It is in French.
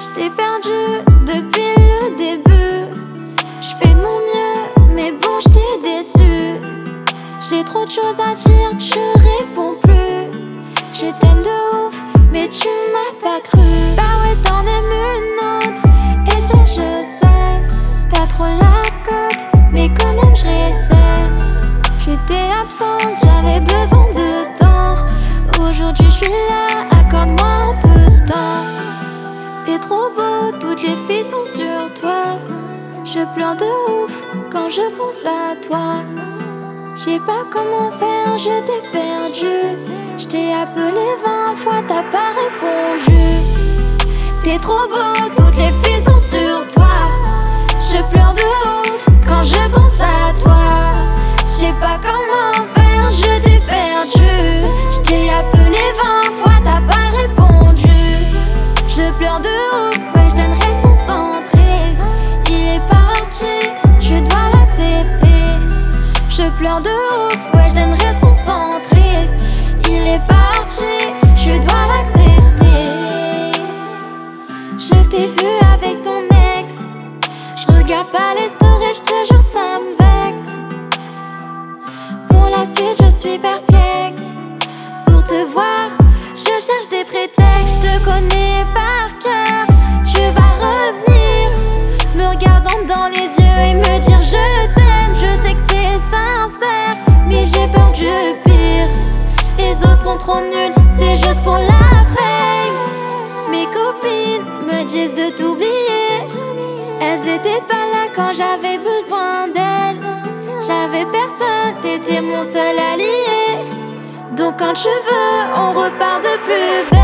J't'ai perdu depuis le début. J'fais de mon mieux, mais bon, j't'ai déçu. J'ai trop de choses à dire, tu réponds plus. Je t'aime de ouf, mais tu m'as pas cru. Bah ouais, t'en aimes une autre, et ça je sais. T'as trop la cote, mais quand même je réessaie. J'étais absente, j'avais besoin de temps. Aujourd'hui je suis là, accorde-moi un peu de temps. T'es trop beau, toutes les filles sont sur toi. Je pleure de ouf quand je pense à toi. J'sais pas comment faire, je t'ai perdu. J't'ai appelé 20 fois, t'as pas répondu. T'es trop beau, toutes les filles sont sur toi. Je pleure de ouf quand je pense à toi. J'sais pas comment faire, je t'ai perdu. J't'ai appelé 20 fois, t'as pas répondu. Je pleure de ouf, ouais je donne reste concentré. Il est parti, tu dois l'accepter. Je pleure de ouf, ouais je donne reste concentré. Il est parti, tu dois l'accepter. Je t'ai vu avec ton ex. Je regarde pas les stories, je te jure ça me vexe. Pour la suite je suis perplexe. Pour te voir, je cherche des prétextes. Je te connais par cœur, tu vas revenir. Me regardant dans les yeux et me dire je t'aime. Je sais que c'est sincère, mais j'ai peur du pire. Les autres sont trop nuls, c'est juste pour la fame. Mes copines me disent de t'oublier. Elles étaient pas là quand j'avais besoin d'elles. J'avais personne, t'étais mon seul allié. Donc quand tu veux, on repart de plus belle.